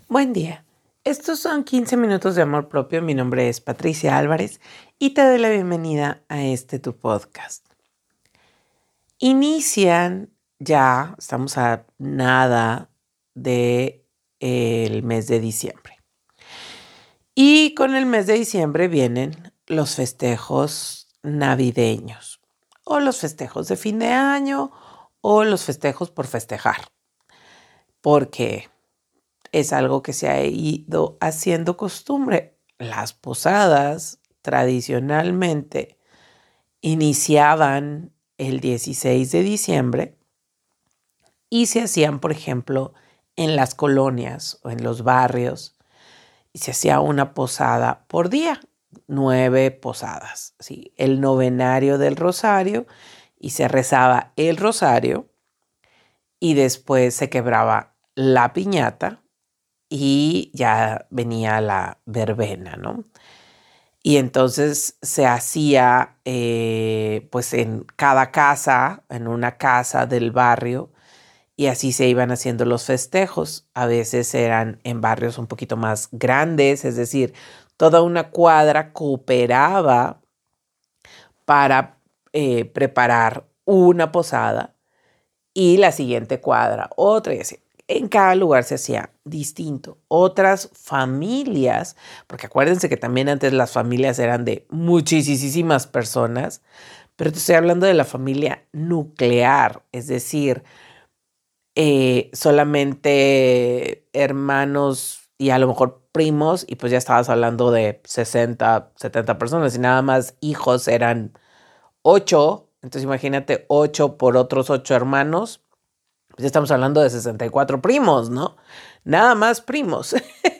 Buen día. Estos son 15 minutos de amor propio. Mi nombre es Patricia Álvarez y te doy la bienvenida a tu podcast. Estamos a nada de el mes de diciembre. Y con el mes de diciembre vienen los festejos navideños o los festejos de fin de año o los festejos por festejar. Porque es algo que se ha ido haciendo costumbre. Las posadas tradicionalmente iniciaban el 16 de diciembre y se hacían, por ejemplo, en las colonias o en los barrios, y se hacía una posada por día, 9 posadas, ¿sí? El novenario del rosario, y se rezaba el rosario y después se quebraba la piñata y ya venía la verbena, ¿no? Y entonces se hacía, pues en cada casa, en una casa del barrio, y así se iban haciendo los festejos. A veces eran en barrios un poquito más grandes, es decir, toda una cuadra cooperaba para preparar una posada y la siguiente cuadra otra y así. En cada lugar se hacía distinto. Otras familias, porque acuérdense que también antes las familias eran de muchísimas personas, pero te estoy hablando de la familia nuclear, es decir, solamente hermanos y a lo mejor primos, y pues ya estabas hablando de 60, 70 personas, y nada más hijos eran 8, entonces imagínate 8 por otros 8 hermanos, pues ya estamos hablando de 64 primos, ¿no? Nada más primos.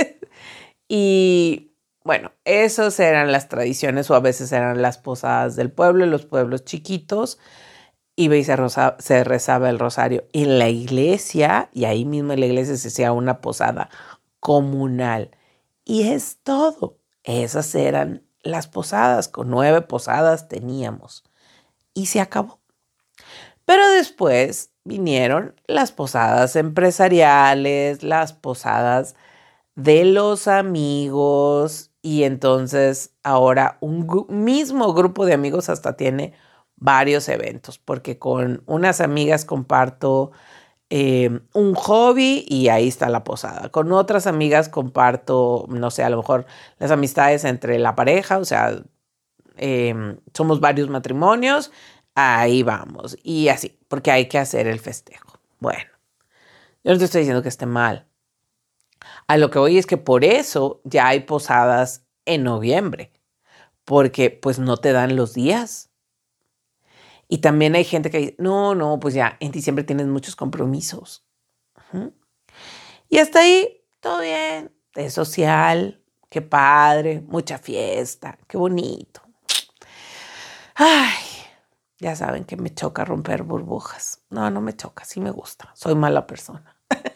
Y bueno, esas eran las tradiciones o a veces eran las posadas del pueblo, en los pueblos chiquitos. Iba y se rezaba el rosario en la iglesia y ahí mismo en la iglesia se hacía una posada comunal. Y es todo. Esas eran las posadas. Con 9 posadas teníamos. Y se acabó. Pero después vinieron las posadas empresariales, las posadas de los amigos, y entonces ahora un mismo grupo de amigos hasta tiene varios eventos, porque con unas amigas comparto un hobby y ahí está la posada. Con otras amigas comparto, no sé, a lo mejor las amistades entre la pareja, o sea, somos varios matrimonios, ahí vamos. Y así, porque hay que hacer el festejo. Bueno, yo no te estoy diciendo que esté mal. A lo que voy es que por eso ya hay posadas en noviembre, porque pues no te dan los días. Y también hay gente que dice, no, pues ya en diciembre tienes muchos compromisos. Uh-huh. Y hasta ahí, todo bien, es social, qué padre, mucha fiesta, qué bonito. Ay, ya saben que me choca romper burbujas. No me choca, sí me gusta, soy mala persona.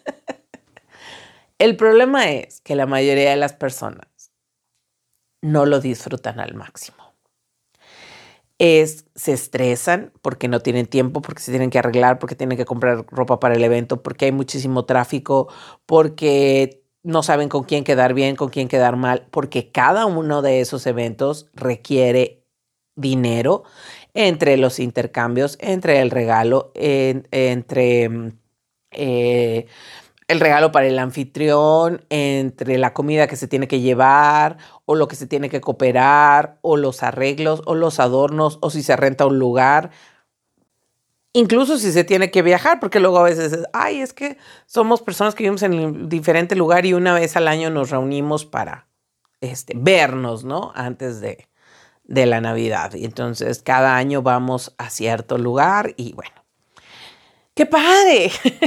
El problema es que la mayoría de las personas no lo disfrutan al máximo. Se estresan porque no tienen tiempo, porque se tienen que arreglar, porque tienen que comprar ropa para el evento, porque hay muchísimo tráfico, porque no saben con quién quedar bien, con quién quedar mal, porque cada uno de esos eventos requiere dinero entre los intercambios, entre el regalo, entre el regalo para el anfitrión, entre la comida que se tiene que llevar, o lo que se tiene que cooperar, o los arreglos, o los adornos, o si se renta un lugar, incluso si se tiene que viajar, porque luego a veces es que somos personas que vivimos en un diferente lugar y una vez al año nos reunimos para vernos, ¿no? Antes de la Navidad. Y entonces cada año vamos a cierto lugar y bueno, ¡qué padre!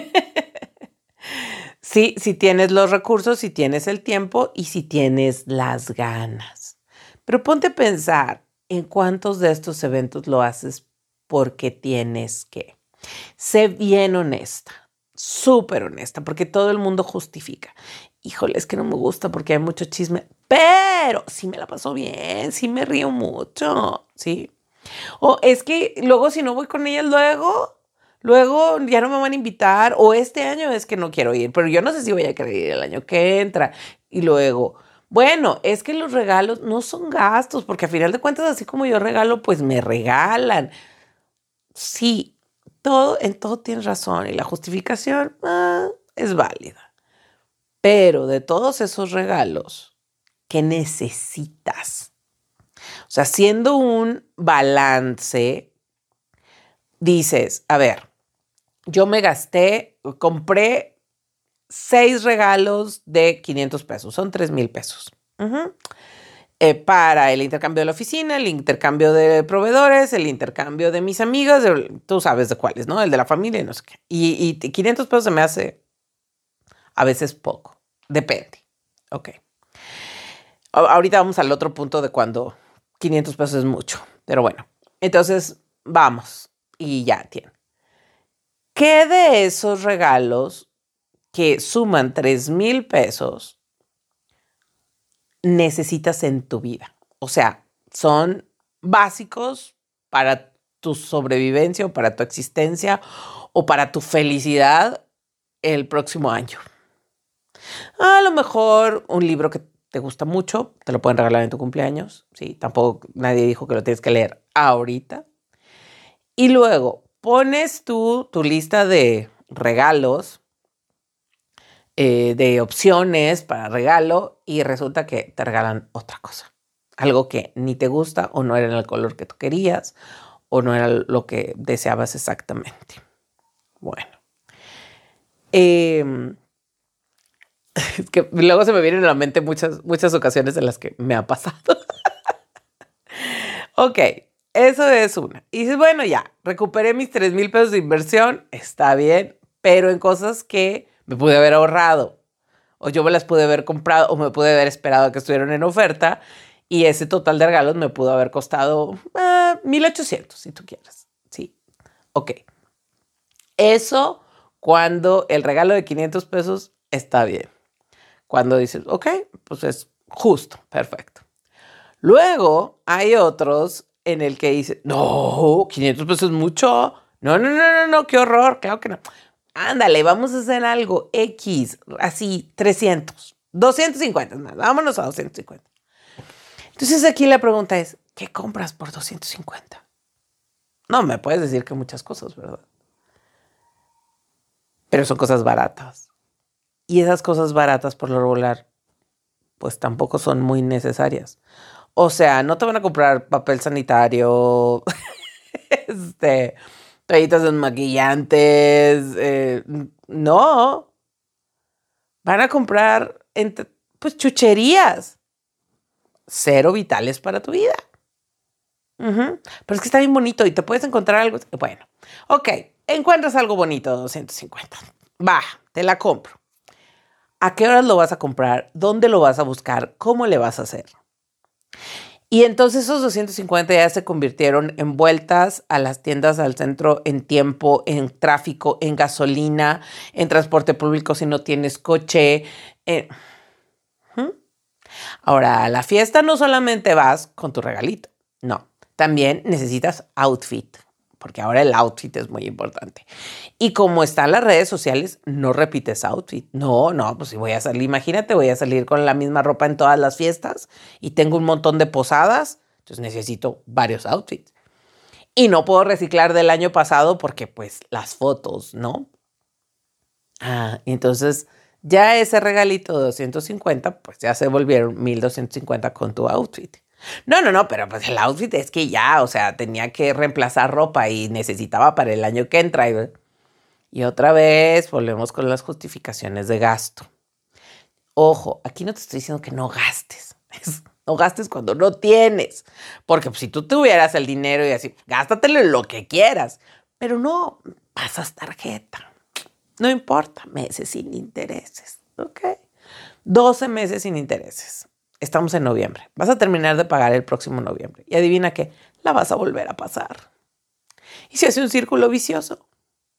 Sí, si tienes los recursos, si tienes el tiempo y si tienes las ganas. Pero ponte a pensar en cuántos de estos eventos lo haces porque tienes que. Sé bien honesta, súper honesta, porque todo el mundo justifica. Híjole, es que no me gusta porque hay mucho chisme, pero sí me la paso bien, sí me río mucho, ¿sí? O es que luego si no voy con ellas Luego ya no me van a invitar o este año es que no quiero ir, pero yo no sé si voy a querer ir el año que entra. Y luego, bueno, es que los regalos no son gastos, porque a final de cuentas, así como yo regalo, pues me regalan. Sí, en todo tienes razón y la justificación es válida. Pero de todos esos regalos, ¿qué necesitas? O sea, haciendo un balance, dices, a ver, yo compré 6 regalos de 500 pesos, son 3,000 pesos. Para el intercambio de la oficina, el intercambio de proveedores, el intercambio de mis amigas, tú sabes de cuáles, ¿no? El de la familia y no sé qué. Y 500 pesos se me hace a veces poco, depende. Ok. Ahorita vamos al otro punto de cuando 500 pesos es mucho, pero bueno. Entonces, vamos y ya tiene. ¿Qué de esos regalos que suman 3,000 pesos necesitas en tu vida? O sea, son básicos para tu sobrevivencia o para tu existencia o para tu felicidad el próximo año. A lo mejor un libro que te gusta mucho, te lo pueden regalar en tu cumpleaños. Sí, tampoco nadie dijo que lo tienes que leer ahorita. Y luego pones tu lista de regalos, de opciones para regalo y resulta que te regalan otra cosa. Algo que ni te gusta o no era en el color que tú querías o no era lo que deseabas exactamente. Bueno. Es que luego se me vienen a la mente muchas ocasiones en las que me ha pasado. Ok, eso es una. Y dices, bueno, ya, recuperé mis 3,000 pesos de inversión, está bien, pero en cosas que me pude haber ahorrado. O yo me las pude haber comprado o me pude haber esperado a que estuvieran en oferta y ese total de regalos me pudo haber costado 1,800, si tú quieres. Sí, ok. Eso cuando el regalo de 500 pesos está bien. Cuando dices, ok, pues es justo, perfecto. Luego hay otros en el que dices, no, 500 pesos es mucho. No, qué horror, claro que no. Ándale, vamos a hacer algo X, así, 300, 250 más, vámonos a 250. Entonces aquí la pregunta es, ¿qué compras por 250? No, me puedes decir que muchas cosas, ¿verdad? Pero son cosas baratas. Y esas cosas baratas, por lo regular, pues tampoco son muy necesarias. O sea, no te van a comprar papel sanitario, toallitas desmaquillantes, no. Van a comprar, pues, chucherías. Cero vitales para tu vida. Pero es que está bien bonito y te puedes encontrar algo. Bueno, ok, encuentras algo bonito de 250. Va, te la compro. ¿A qué horas lo vas a comprar? ¿Dónde lo vas a buscar? ¿Cómo le vas a hacer? Y entonces esos 250 ya se convirtieron en vueltas a las tiendas al centro en tiempo, en tráfico, en gasolina, en transporte público si no tienes coche. Ahora, a la fiesta no solamente vas con tu regalito, no. También necesitas outfit, porque ahora el outfit es muy importante. Y como están las redes sociales, no repites outfit. No, pues si voy a salir, imagínate, voy a salir con la misma ropa en todas las fiestas y tengo un montón de posadas, entonces necesito varios outfits. Y no puedo reciclar del año pasado porque pues las fotos, ¿no? Entonces ya ese regalito de 250, pues ya se volvieron 1,250 con tu outfit. No, pero pues el outfit es que ya, o sea, tenía que reemplazar ropa y necesitaba para el año que entra. Y otra vez volvemos con las justificaciones de gasto. Ojo, aquí no te estoy diciendo que no gastes. No gastes cuando no tienes. Porque pues, si tú tuvieras el dinero y así, gástatelo en lo que quieras. Pero no, pasas tarjeta. No importa, meses sin intereses. ¿Ok? 12 meses sin intereses. Estamos en noviembre. Vas a terminar de pagar el próximo noviembre. Y adivina qué, la vas a volver a pasar. Y se hace un círculo vicioso.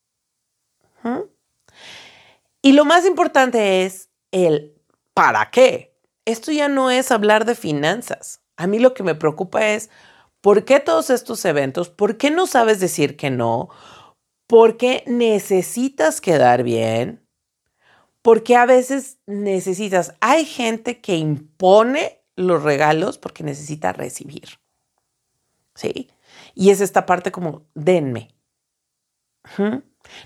Y lo más importante es el ¿para qué? Esto ya no es hablar de finanzas. A mí lo que me preocupa es ¿por qué todos estos eventos? ¿Por qué no sabes decir que no? porque necesitas quedar bien, porque a veces necesitas, hay gente que impone los regalos porque necesita recibir, ¿sí? Y es esta parte como, denme. Ujú.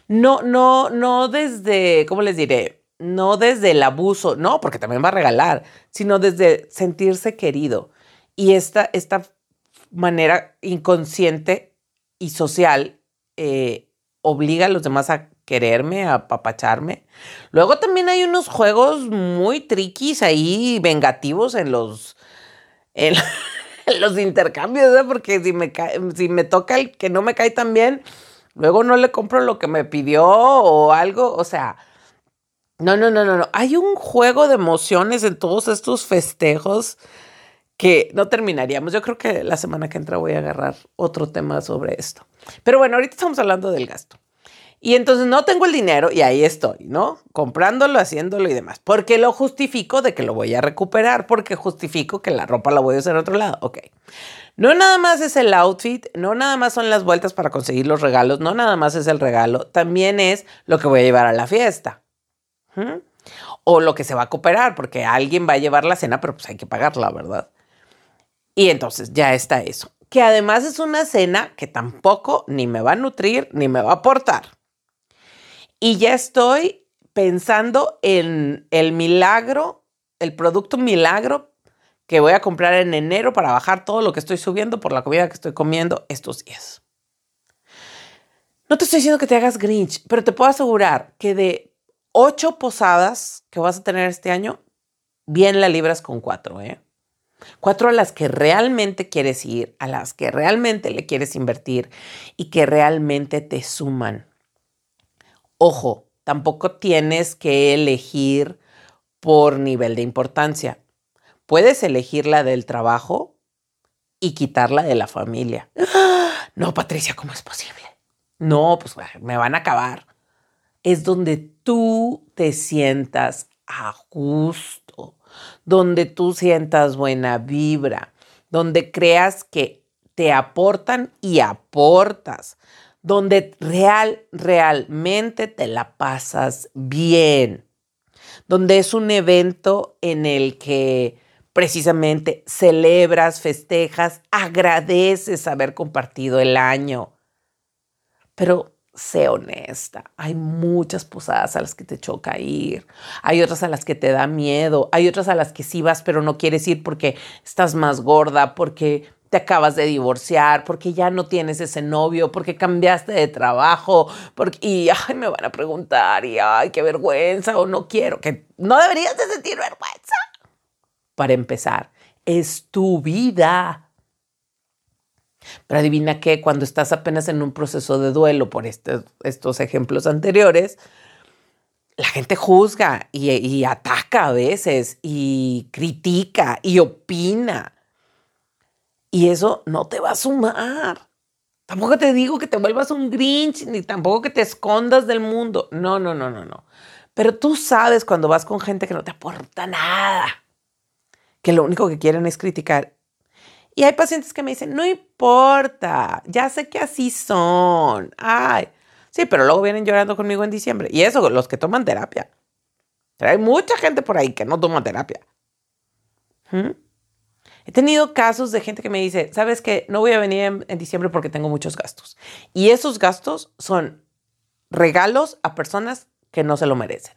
No desde, ¿cómo les diré? No desde el abuso, no, porque también va a regalar, sino desde sentirse querido. Y esta manera inconsciente y social obliga a los demás a quererme, a apapacharme. Luego también hay unos juegos muy triquis ahí, vengativos en, en los intercambios, ¿eh? Porque si me toca el que no me cae tan bien, luego no le compro lo que me pidió o algo, o sea, no. Hay un juego de emociones en todos estos festejos que no terminaríamos. Yo creo que la semana que entra voy a agarrar otro tema sobre esto. Pero bueno, ahorita estamos hablando del gasto. Y entonces no tengo el dinero y ahí estoy, ¿no? Comprándolo, haciéndolo y demás. Porque lo justifico de que lo voy a recuperar, porque justifico que la ropa la voy a usar en otro lado. Ok. No nada más es el outfit, no nada más son las vueltas para conseguir los regalos, no nada más es el regalo, también es lo que voy a llevar a la fiesta. ¿Mm? O lo que se va a cooperar, porque alguien va a llevar la cena, pero pues hay que pagarla, ¿verdad? Y entonces ya está eso. Que además es una cena que tampoco ni me va a nutrir ni me va a aportar. Y ya estoy pensando en el milagro, el producto milagro que voy a comprar en enero para bajar todo lo que estoy subiendo por la comida que estoy comiendo estos días. No te estoy diciendo que te hagas Grinch, pero te puedo asegurar que de 8 posadas que vas a tener este año, bien la libras con 4, ¿eh? 4 a las que realmente quieres ir, a las que realmente le quieres invertir y que realmente te suman. Ojo, tampoco tienes que elegir por nivel de importancia. Puedes elegir la del trabajo y quitarla de la familia. No, Patricia, ¿cómo es posible? No, pues me van a acabar. Es donde tú te sientas a gusto, donde tú sientas buena vibra, donde creas que te aportan y aportas, donde realmente te la pasas bien, donde es un evento en el que precisamente celebras, festejas, agradeces haber compartido el año. Pero sé honesta, hay muchas posadas a las que te choca ir, hay otras a las que te da miedo, hay otras a las que sí vas pero no quieres ir porque estás más gorda, porque te acabas de divorciar, porque ya no tienes ese novio, porque cambiaste de trabajo, y ay, me van a preguntar y ay, qué vergüenza o no quiero, que no deberías de sentir vergüenza. Para empezar, es tu vida. Pero adivina qué, cuando estás apenas en un proceso de duelo por estos ejemplos anteriores, la gente juzga y ataca a veces y critica y opina. Y eso no te va a sumar. Tampoco te digo que te vuelvas un Grinch, ni tampoco que te escondas del mundo. No. Pero tú sabes cuando vas con gente que no te aporta nada, que lo único que quieren es criticar. Y hay pacientes que me dicen, no importa, ya sé que así son. Ay, sí, pero luego vienen llorando conmigo en diciembre. Y eso, los que toman terapia. Pero hay mucha gente por ahí que no toma terapia. ¿Mm? He tenido casos de gente que me dice, ¿sabes qué? No voy a venir en diciembre porque tengo muchos gastos. Y esos gastos son regalos a personas que no se lo merecen.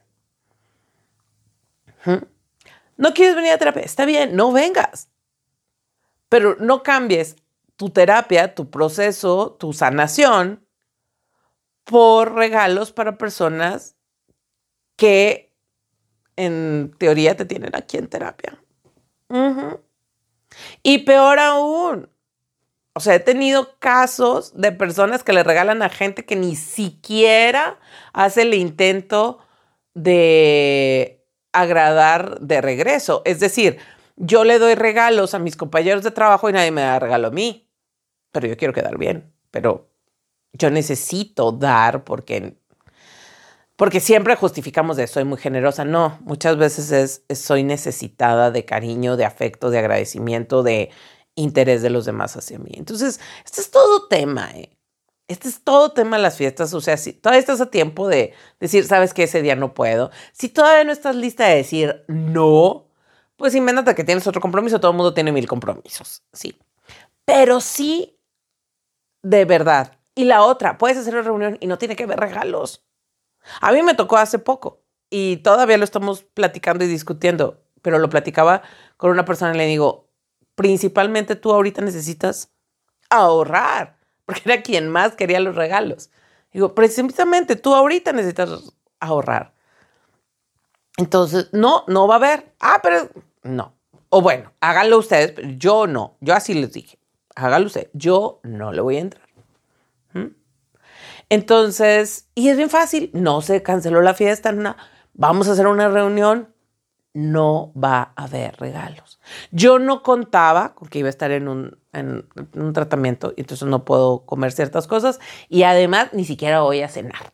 ¿Mm? ¿No quieres venir a terapia? Está bien, no vengas. Pero no cambies tu terapia, tu proceso, tu sanación por regalos para personas que en teoría te tienen aquí en terapia. Uh-huh. Y peor aún, o sea, he tenido casos de personas que le regalan a gente que ni siquiera hace el intento de agradar de regreso. Es decir, yo le doy regalos a mis compañeros de trabajo y nadie me da regalo a mí. Pero yo quiero quedar bien. Pero yo necesito dar porque siempre justificamos de soy muy generosa. No, muchas veces soy necesitada de cariño, de afecto, de agradecimiento, de interés de los demás hacia mí. Entonces, este es todo tema, ¿eh? Este es todo tema de las fiestas. O sea, si todavía estás a tiempo de decir, sabes que ese día no puedo. Si todavía no estás lista de decir no, pues invéntate que tienes otro compromiso. Todo el mundo tiene 1000 compromisos, sí. Pero sí, de verdad. Y la otra, puedes hacer una reunión y no tiene que haber regalos. A mí me tocó hace poco y todavía lo estamos platicando y discutiendo, pero lo platicaba con una persona y le digo, principalmente tú ahorita necesitas ahorrar, porque era quien más quería los regalos. Digo, precisamente tú ahorita necesitas ahorrar. Entonces, no va a haber. Pero no. O bueno, háganlo ustedes, pero yo no. Yo así les dije. Háganlo usted. Yo no le voy a entrar. ¿Mm? Entonces, y es bien fácil. No se canceló la fiesta. Vamos a hacer una reunión. No va a haber regalos. Yo no contaba con que iba a estar en un tratamiento y entonces no puedo comer ciertas cosas y además ni siquiera voy a cenar.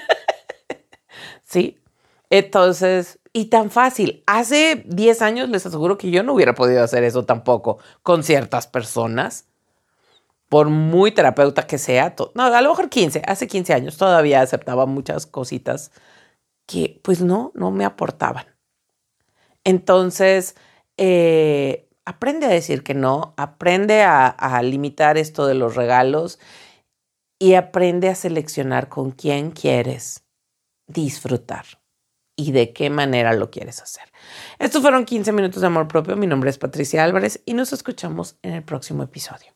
¿Sí? Entonces, y tan fácil. Hace 10 años les aseguro que yo no hubiera podido hacer eso tampoco con ciertas personas, por muy terapeuta que sea. No, a lo mejor hace 15 años todavía aceptaba muchas cositas que pues no me aportaban. Entonces, aprende a decir que no, aprende a limitar esto de los regalos y aprende a seleccionar con quién quieres disfrutar y de qué manera lo quieres hacer. Estos fueron 15 minutos de amor propio. Mi nombre es Patricia Álvarez y nos escuchamos en el próximo episodio.